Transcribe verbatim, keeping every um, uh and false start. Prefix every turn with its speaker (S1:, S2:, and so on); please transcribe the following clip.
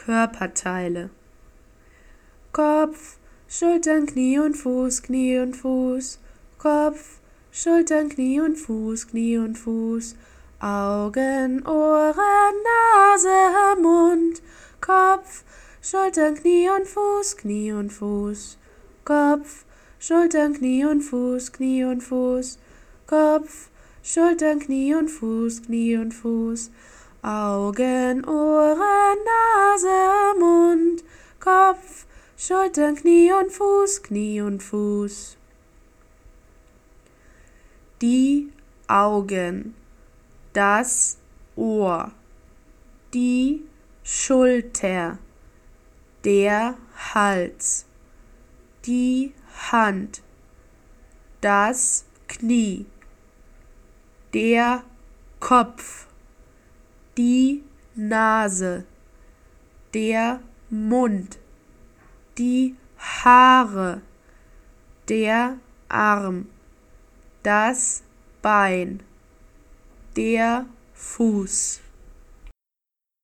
S1: Körperteile. Kopf, Schultern, Knie und Fuß, Knie und Fuß. Kopf, Schultern, Knie und Fuß, Knie und Fuß. Augen, Ohren, Nase, Mund. Kopf, Schultern, Knie und Fuß, Knie und Fuß. Kopf, Schultern, Knie und Fuß, Knie und Fuß. Kopf, Schultern, Knie und Fuß, Knie und Fuß. Augen, Ohren, Nase, Mund. Kopf, Schultern, Knie und Fuß, Knie und Fuß. Die Augen, das Ohr, die Schulter, der Hals, die Hand, das Knie, der Kopf, die Nase, der Mund, die Haare, der Arm, das Bein, der Fuß.